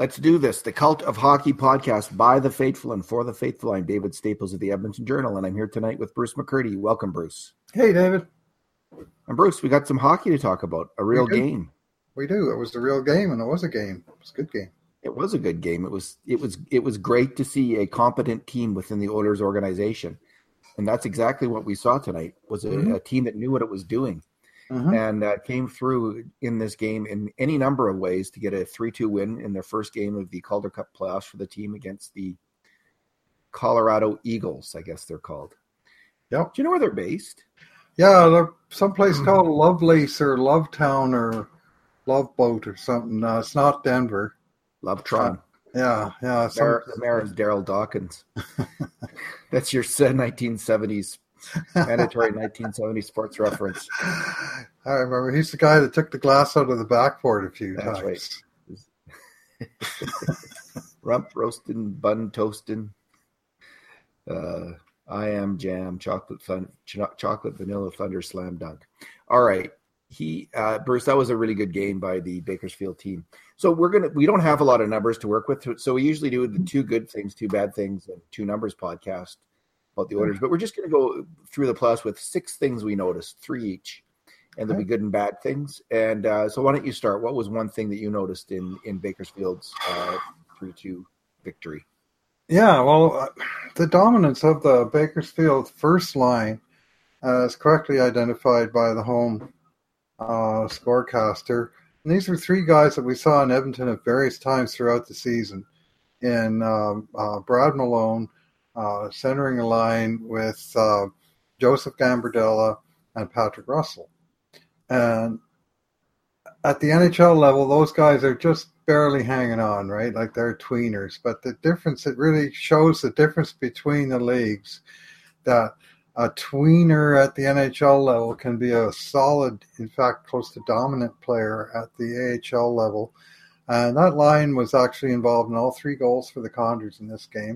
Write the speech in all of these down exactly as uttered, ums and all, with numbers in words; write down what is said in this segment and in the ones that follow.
Let's do this. The Cult of Hockey podcast by the faithful and for the faithful. I'm David Staples of the Edmonton Journal, and I'm here tonight with Bruce McCurdy. Welcome, Bruce. Hey, David. And Bruce, we got some hockey to talk about. A real we game. We do. It was a real game, and it was a game. It was a good game. It was a good game. It was. It was. It was great to see a competent team within the Oilers organization, and that's exactly what we saw tonight. Was a, mm-hmm. a team that knew what it was doing. Mm-hmm. And uh, came through in this game in any number of ways to get a three two win in their first game of the Calder Cup playoffs for the team against the Colorado Eagles, I guess they're called. Yep. Do you know where they're based? Yeah, they're someplace mm-hmm. called Lovelace or Lovetown or Loveboat or something. Uh, it's not Denver. Lovetron. Uh, yeah, yeah. Some... Mayor, the mayor is Daryl Dawkins. That's your nineteen seventies mandatory nineteen seventies sports reference. I remember he's the guy that took the glass out of the backboard a few That's times. Right. Rump roasting, bun toasting. Uh, I am jam, chocolate fun, ch- chocolate vanilla thunder slam dunk. All right, he uh, Bruce. That was a really good game by the Bakersfield team. So we're gonna we don't have a lot of numbers to work with, so we usually do the two good things, two bad things, and two numbers podcast about the Oilers, but we're just going to go through the plus with six things we noticed, three each, and there'll be good and bad things. And uh, so why don't you start? What was one thing that you noticed in, in Bakersfield's uh, three two victory? Yeah, well, uh, the dominance of the Bakersfield first line uh, is correctly identified by the home uh, scorecaster. And these were three guys that we saw in Edmonton at various times throughout the season. In um, uh, Brad Malone, Uh, centering a line with uh, Joseph Gambardella and Patrick Russell. And at the N H L level, those guys are just barely hanging on, right? Like they're tweeners. But the difference, it really shows the difference between the leagues, that a tweener at the N H L level can be a solid, in fact, close to dominant player at the A H L level. And that line was actually involved in all three goals for the Condors in this game.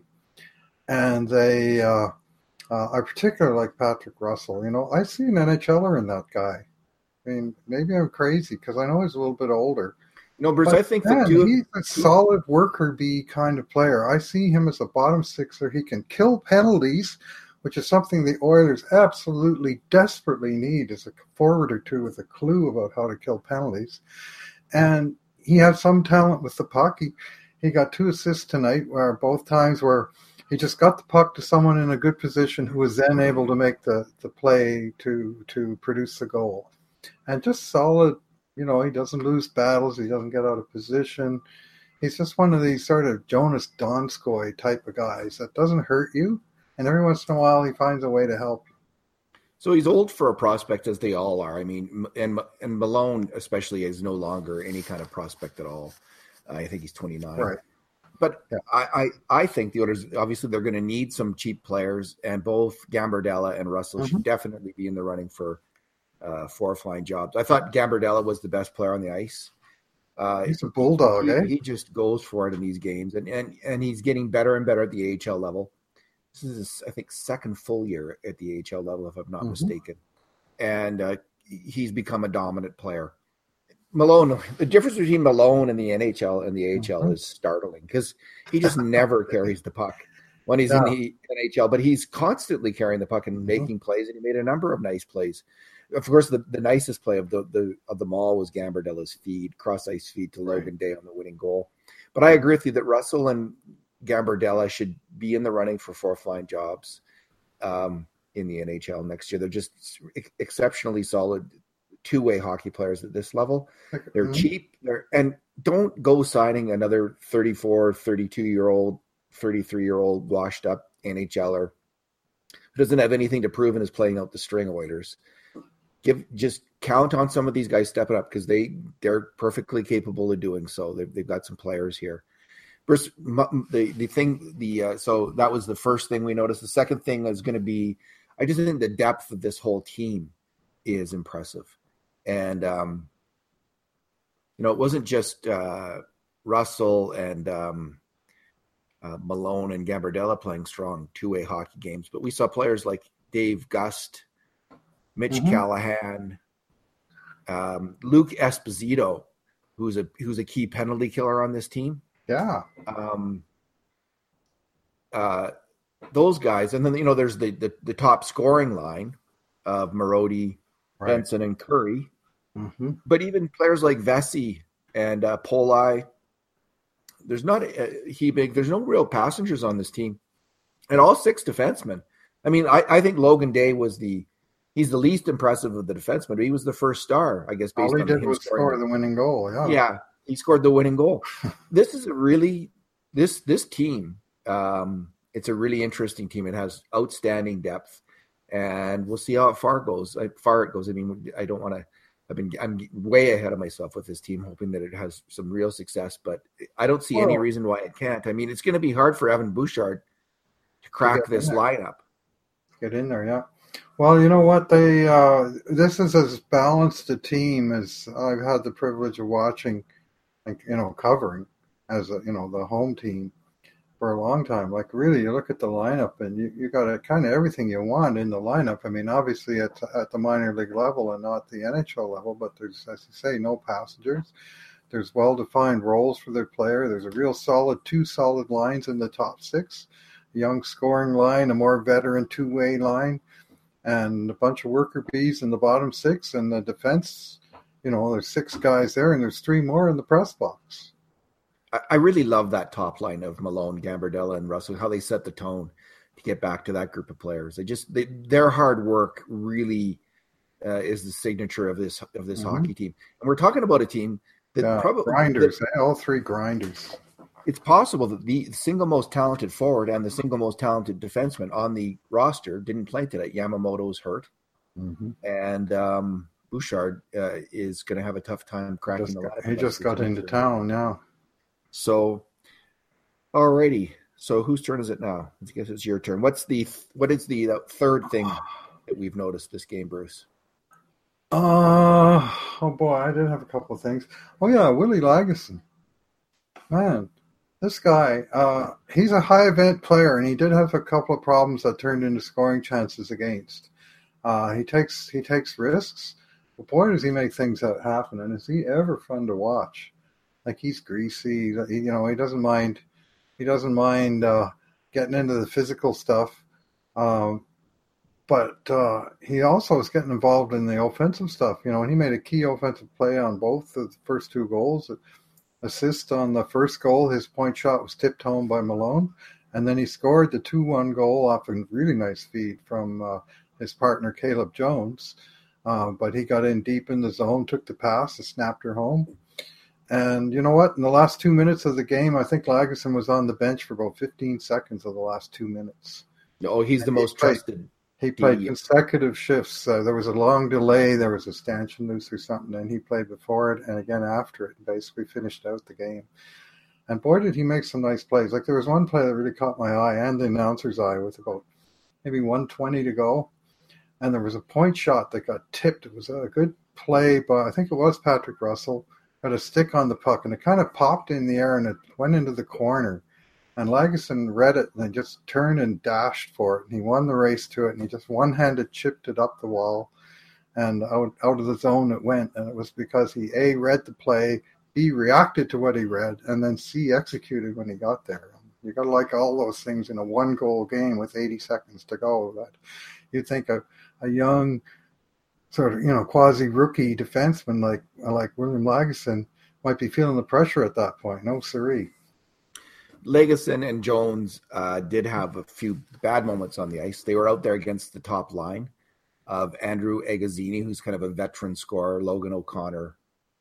And they, uh, uh, I particularly like Patrick Russell. You know, I see an NHLer in that guy. I mean, maybe I'm crazy because I know he's a little bit older. No, Bruce, but I think man, that you... he's a solid worker bee kind of player. I see him as a bottom sixer. He can kill penalties, which is something the Oilers absolutely desperately need as a forward or two with a clue about how to kill penalties. And he has some talent with the puck. He, he got two assists tonight, where both times where he just got the puck to someone in a good position who was then able to make the, the play to to produce the goal. And just solid, you know, he doesn't lose battles. He doesn't get out of position. He's just one of these sort of Jonas Donskoy type of guys that doesn't hurt you. And every once in a while, he finds a way to help you. So he's old for a prospect, as they all are. I mean, and and Malone especially is no longer any kind of prospect at all. I think he's twenty-nine. Right. But yeah. I, I, I think the Oilers, obviously, they're going to need some cheap players, and both Gambardella and Russell mm-hmm. should definitely be in the running for uh, fourth-line jobs. I thought Gambardella was the best player on the ice. Uh, he's a bulldog, he, eh? He just goes for it in these games, and, and, and he's getting better and better at the A H L level. This is his, I think, second full year at the A H L level, if I'm not mm-hmm. mistaken. And uh, he's become a dominant player. Malone, the difference between Malone and the N H L and the A H L mm-hmm. is startling because he just never carries the puck when he's yeah. in the N H L, but he's constantly carrying the puck and mm-hmm. making plays, and he made a number of nice plays. Of course, the, the nicest play of the, the of them all was Gambardella's feed, cross ice feed to Logan right. Day on the winning goal. But I agree with you that Russell and Gambardella should be in the running for fourth line jobs um, in the N H L next year. They're just ex- exceptionally solid two-way hockey players at this level. They're mm-hmm. cheap. They're and don't go signing another thirty-four, thirty-two-year-old, thirty-three-year-old washed-up NHLer who doesn't have anything to prove and is playing out the string Oilers. Give just count on some of these guys stepping up because they they're perfectly capable of doing so. They've they've got some players here. First, the the thing the uh, so that was the first thing we noticed. The second thing is going to be, I just think the depth of this whole team is impressive. And, um, you know, it wasn't just uh, Russell and um, uh, Malone and Gambardella playing strong two-way hockey games, but we saw players like Dave Gust, Mitch mm-hmm. Callahan, um, Luke Esposito, who's a who's a key penalty killer on this team. Yeah. Um, uh, those guys, and then you know, there's the the, the top scoring line of Marody, Right. Benson, and Curry. Mm-hmm. But even players like Vesey and uh, Poli, there's not a, he big. There's no real passengers on this team, and all six defensemen. I mean, I, I think Logan Day was the he's the least impressive of the defensemen. He was the first star, I guess, based All he on did him was scoring. score the winning goal. Yeah. Yeah, he scored the winning goal. This is a really this this team. Um, it's a really interesting team. It has outstanding depth, and we'll see how far it goes. How far it goes. I mean, I don't want to. I've been I'm way ahead of myself with this team, hoping that it has some real success. But I don't see well, any reason why it can't. I mean, it's going to be hard for Evan Bouchard to crack to this lineup. Get in there, yeah. Well, you know what? They uh, this is as balanced a team as I've had the privilege of watching, like you know, covering as a, you know the home team for a long time. Like really, you look at the lineup and you you got a, kind of everything you want in the lineup. I mean, obviously at at the minor league level and not the N H L level, but there's, as you say, no passengers. There's well-defined roles for their player. There's a real solid two solid lines in the top six. A young scoring line, a more veteran two-way line, and a bunch of worker bees in the bottom six. And the defense, you know, there's six guys there, and there's three more in the press box. I really love that top line of Malone, Gambardella, and Russell, how they set the tone to get back to that group of players. They just they, their hard work really uh, is the signature of this of this mm-hmm. hockey team. And we're talking about a team that yeah, probably grinders, that, eh? all three grinders. It's possible that the single most talented forward and the single most talented defenseman on the roster didn't play today. Yamamoto's hurt, mm-hmm. and um, Bouchard uh, is going to have a tough time cracking just the got, lineup. He just got into town now. So, alrighty. So, whose turn is it now? I guess it's your turn. What's the what is the, the third thing that we've noticed this game, Bruce? Uh, oh boy, I did have a couple of things. Oh yeah, Willie Lagesson. Man, this guy, uh, he's a high event player, and he did have a couple of problems that turned into scoring chances against. Uh, he takes he takes risks, but boy, does he make things that happen, and is he ever fun to watch? Like he's greasy, he, you know. He doesn't mind. He doesn't mind uh, getting into the physical stuff, um, but uh, he also is getting involved in the offensive stuff. You know, and he made a key offensive play on both of the first two goals. Assist on the first goal, his point shot was tipped home by Malone, and then he scored the two one goal off a really nice feed from uh, his partner Caleb Jones. Uh, but he got in deep in the zone, took the pass, and snapped her home. And you know what? In the last two minutes of the game, I think Lagesson was on the bench for about fifteen seconds of the last two minutes. Oh, he's and the most played, trusted. He played D. consecutive shifts. Uh, there was a long delay. There was a stanchion loose or something, and he played before it and again after it, and basically finished out the game. And boy, did he make some nice plays. Like there was one play that really caught my eye and the announcer's eye with about maybe one twenty to go. And there was a point shot that got tipped. It was a good play, but I think it was Patrick Russell. Got a stick on the puck, and it kind of popped in the air, and it went into the corner. And Lagesson read it, and he just turned and dashed for it. And he won the race to it, and he just one-handed chipped it up the wall. And out, out of the zone it went. And it was because he, A, read the play, B, reacted to what he read, and then C, executed when he got there. You got to like all those things in a one-goal game with eighty seconds to go. That you'd think a, a young sort of, you know, quasi-rookie defenseman like like William Lagesson might be feeling the pressure at that point. No siree. Lagesson and Jones uh, did have a few bad moments on the ice. They were out there against the top line of Andrew Agazzini, who's kind of a veteran scorer, Logan O'Connor,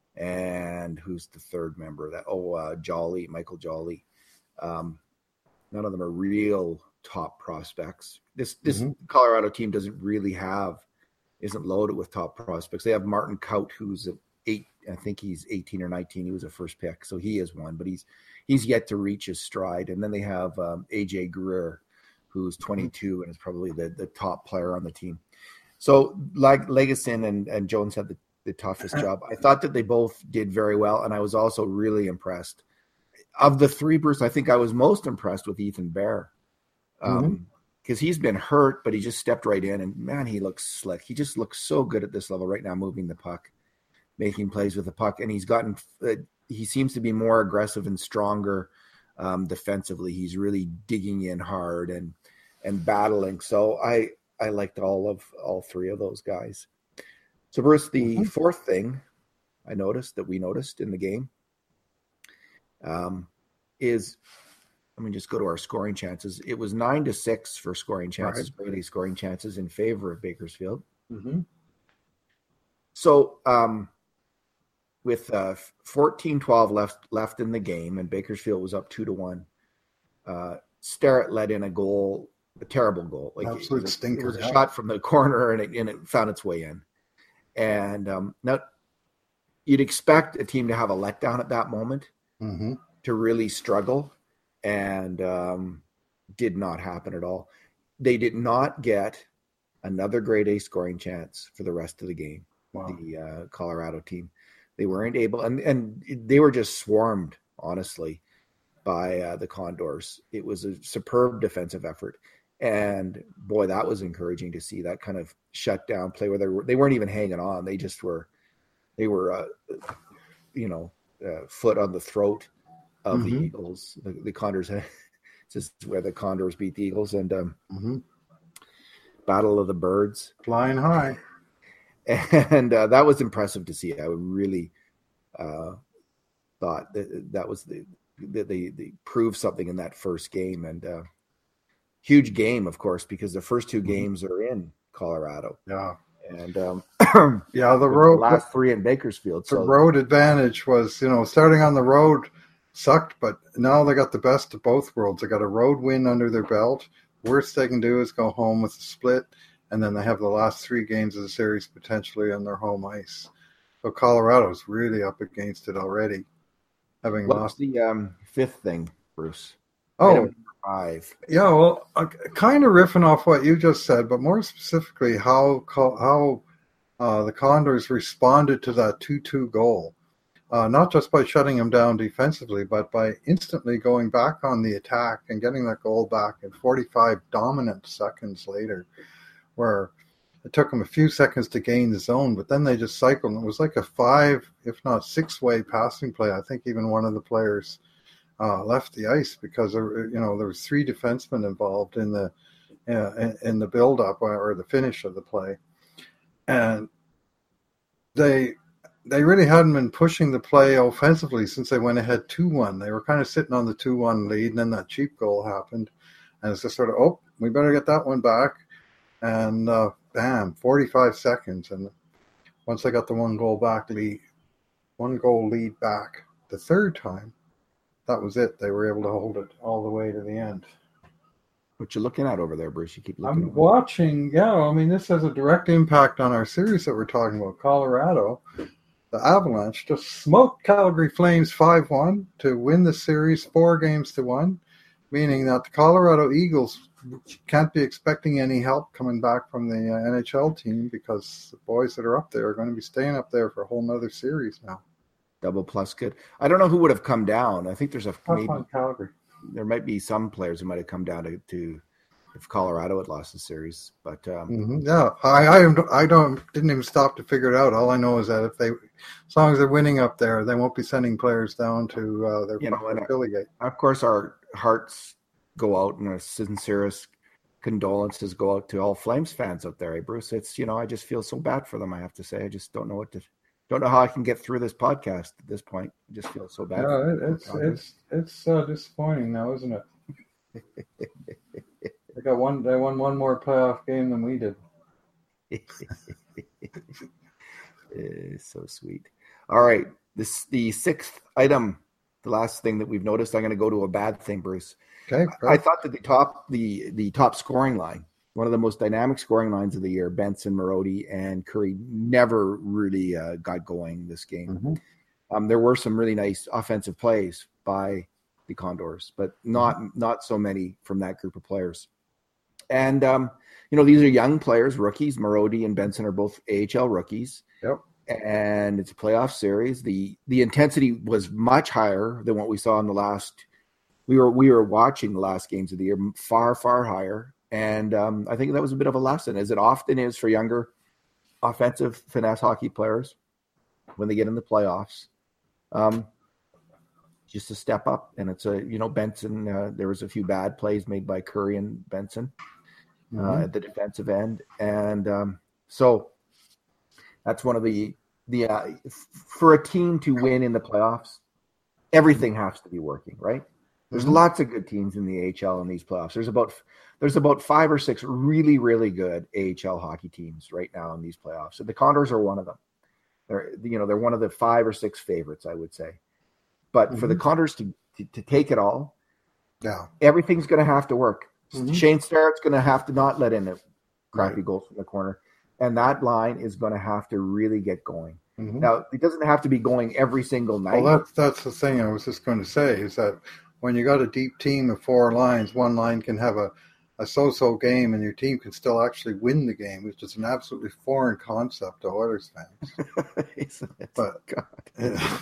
and who's the third member? That oh, uh, Jolly, Michael Jolly. Um, none of them are real top prospects. This this mm-hmm. Colorado team doesn't really have, isn't loaded with top prospects. They have Martin Kaut, who's an eight, I think he's eighteen or nineteen. He was a first pick, so he is one, but he's he's yet to reach his stride. And then they have um, A J Greer, who's twenty-two and is probably the, the top player on the team. So like Lagesson and, and Jones had the, the toughest job. I thought that they both did very well, and I was also really impressed. Of the three, Bruce, I think I was most impressed with Ethan Bear. Um, mm-hmm. Because he's been hurt, but he just stepped right in, and man, he looks slick. He just looks so good at this level right now, moving the puck, making plays with the puck, and he's gotten uh, he seems to be more aggressive and stronger um, defensively. He's really digging in hard and and battling. So I I liked all of all three of those guys. So Bruce, the mm-hmm. fourth thing I noticed that we noticed in the game um, is, let me just go to our scoring chances. It was nine to six for scoring chances, right. Brady scoring chances in favor of Bakersfield. Mm-hmm. So um, with uh, fourteen twelve left left in the game, and Bakersfield was up two to one, uh, Starrett let in a goal, a terrible goal. Like Absolute it was, stinker. It was a yeah. shot from the corner, and it, and it found its way in. And um, now you'd expect a team to have a letdown at that moment, mm-hmm. to really struggle, and um, did not happen at all. They did not get another grade A scoring chance for the rest of the game. Wow. The uh, Colorado team, they weren't able, and, and they were just swarmed, honestly, by uh, the Condors. It was a superb defensive effort. And boy, that was encouraging to see that kind of shutdown play where they were, they weren't even hanging on. They just were, they were, uh, you know, uh, foot on the throat of mm-hmm. the Eagles. The, the Condors, just where the Condors beat the Eagles, and um, mm-hmm. Battle of the Birds, flying high, and uh, that was impressive to see. I really uh, thought that that was the that they they proved something in that first game, and. Uh, Huge game, of course, because the first two games are in Colorado. Yeah, and um, yeah, the road the last three in Bakersfield. The so. road advantage was, you know, starting on the road sucked, but now they got the best of both worlds. They got a road win under their belt. Worst they can do is go home with a split, and then they have the last three games of the series potentially on their home ice. So Colorado's really up against it already, having What's lost. the um, fifth thing, Bruce? Oh. Item Five. Yeah, well, uh, kind of riffing off what you just said, but more specifically, how how uh, the Condors responded to that two two goal, uh, not just by shutting them down defensively, but by instantly going back on the attack and getting that goal back in forty-five dominant seconds later, where it took them a few seconds to gain the zone, but then they just cycled. And it was like a five, if not six-way passing play. I think even one of the players Uh, left the ice because there, you know, there was three defensemen involved in the uh, in, in the build-up or the finish of the play, and they they really hadn't been pushing the play offensively since they went ahead two one. They were kind of sitting on the two one lead, and then that cheap goal happened, and it's just sort of, oh, we better get that one back, and uh, bam, forty-five seconds, and once they got the one goal back lead, one goal lead back the third time. That was it. They were able to hold it all the way to the end. What you looking at over there, Bruce? You keep looking. I'm watching. Yeah, I mean, this has a direct impact on our series that we're talking about. Colorado, the Avalanche just smoked Calgary Flames five one to win the series four games to one, meaning that the Colorado Eagles can't be expecting any help coming back from the uh, N H L team because the boys that are up there are going to be staying up there for a whole nother series now. Double plus good. I don't know who would have come down. I think there's a maybe, Calgary. There might be some players who might have come down to, to if Colorado had lost the series. But um, mm-hmm. yeah, I I don't, I don't didn't even stop to figure it out. All I know is that if they, as long as they're winning up there, they won't be sending players down to uh, their, you know, their affiliate. Of course, our hearts go out and our sincerest condolences go out to all Flames fans out there. Hey, Bruce, it's, you know, I just feel so bad for them. I have to say, I just don't know what to. Don't know how I can get through this podcast at this point. I just feel so bad. Yeah, it, it's it's it's uh, disappointing now, isn't it? They got one. They won one more playoff game than we did. It's so sweet. All right, this the sixth item, the last thing that we've noticed. I'm going to go to a bad thing, Bruce. Okay. I, I thought that the top the the top scoring line. One of the most dynamic scoring lines of the year, Benson, Marody, and Curry never really uh, got going this game. Mm-hmm. Um, there were some really nice offensive plays by the Condors, but not mm-hmm. not so many from that group of players. And, um, you know, these are young players, rookies. Marody and Benson are both A H L rookies. Yep. And it's a playoff series. The the intensity was much higher than what we saw in the last – we were we were watching the last games of the year, far, far higher. And um, I think that was a bit of a lesson, as it often is for younger offensive finesse hockey players when they get in the playoffs. Um, just a step up. And it's a, you know, Benson, uh, there was a few bad plays made by Curry and Benson uh, mm-hmm. at the defensive end. And um, so that's one of the, the uh, for a team to win in the playoffs, everything has to be working, right? There's mm-hmm. lots of good teams in the A H L in these playoffs. There's about there's about five or six really, really good A H L hockey teams right now in these playoffs. So the Condors are one of them. They're, you know, they're one of the five or six favorites, I would say. But mm-hmm. for the Condors to, to to take it all, yeah, everything's going to have to work. Mm-hmm. Shane Starrett's going to have to not let in a crappy right. goal from the corner, and that line is going to have to really get going. Mm-hmm. Now, it doesn't have to be going every single night. Well, that's that's the thing I was just going to say is that when you got a deep team of four lines, one line can have a, a so-so game, and your team can still actually win the game, which is an absolutely foreign concept to Oilers fans. it's, it's, but God. Yeah.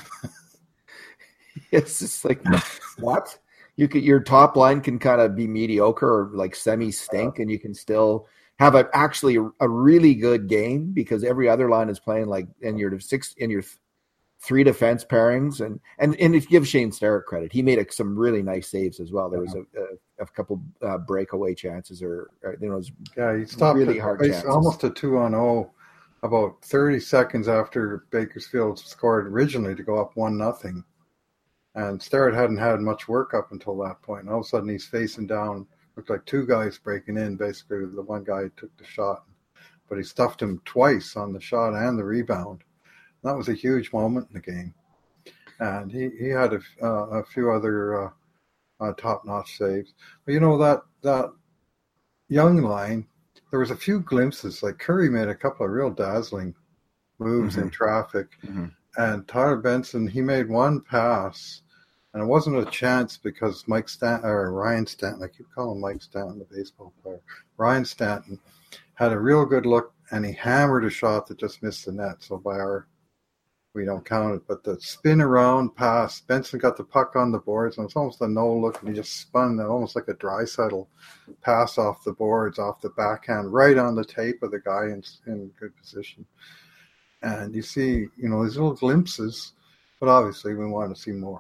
It's just like, what? You could, your top line can kind of be mediocre or like semi-stink, and you can still have a, actually a, a really good game because every other line is playing like in your six in your three defense pairings, and and and if you give Shane Starrett credit, he made a, some really nice saves as well. There was a, a, a couple uh, breakaway chances, or, or you know, it was yeah, he stopped really it, hard chances. Almost a two on zero, about thirty seconds after Bakersfield scored originally to go up one nothing, and Starrett hadn't had much work up until that point. And all of a sudden, he's facing down. Looked like two guys breaking in. Basically, the one guy took the shot, but he stuffed him twice on the shot and the rebound. That was a huge moment in the game. And he, he had a, uh, a few other uh, uh, top-notch saves. But, you know, that that young line, there was a few glimpses. Like Curry made a couple of real dazzling moves mm-hmm. in traffic. Mm-hmm. And Tyler Benson, he made one pass. And it wasn't a chance because Mike Stanton, or Ryan Stanton, I keep calling Mike Stanton the baseball player. Ryan Stanton had a real good look, and he hammered a shot that just missed the net. So by our we don't count it, but the spin around pass, Benson got the puck on the boards, and it's almost a no look, and he just spun almost like a Draisaitl pass off the boards, off the backhand, right on the tape of the guy in, in good position. And you see, you know, these little glimpses, but obviously we want to see more.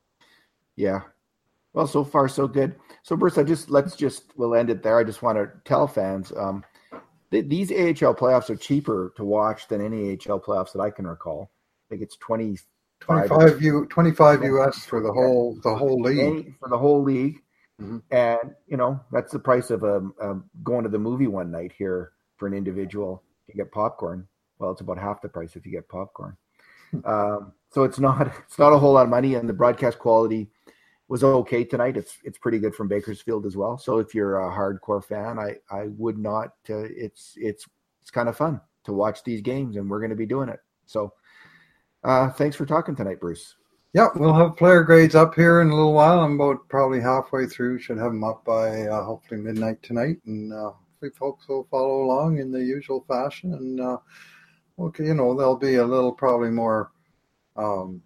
Yeah. Well, so far so good. So Bruce, I just let's just we'll end it there. I just want to tell fans, um, th- these A H L playoffs are cheaper to watch than any A H L playoffs that I can recall. I think it's twenty-five, twenty-five, U, twenty-five U S for the whole the whole league. For the whole league. Mm-hmm. And, you know, that's the price of a, a going to the movie one night here for an individual. You get popcorn. Well, it's about half the price if you get popcorn. um, so it's not it's not a whole lot of money, and the broadcast quality was okay tonight. It's it's pretty good from Bakersfield as well. So if you're a hardcore fan, I, I would not. Uh, it's it's it's kind of fun to watch these games, and we're going to be doing it. So uh, thanks for talking tonight, Bruce. Yeah, we'll have player grades up here in a little while. I'm about probably halfway through. Should have them up by uh, hopefully midnight tonight, and uh, hopefully folks will follow along in the usual fashion. And uh, okay, you know, there'll be a little probably more. Um,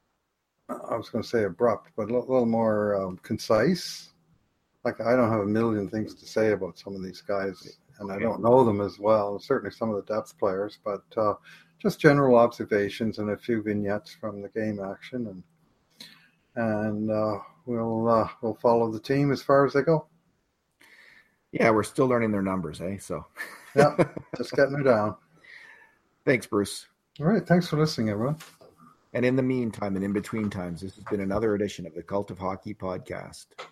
I was going to say abrupt, but a little more um, concise. Like I don't have a million things to say about some of these guys, and I don't know them as well. Certainly some of the depth players, but uh, just general observations and a few vignettes from the game action, and and uh, we'll uh, we'll follow the team as far as they go. Yeah, we're still learning their numbers, eh? So yeah, just getting it down. Thanks, Bruce. All right, thanks for listening, everyone. And in the meantime and in between times, this has been another edition of the Cult of Hockey podcast.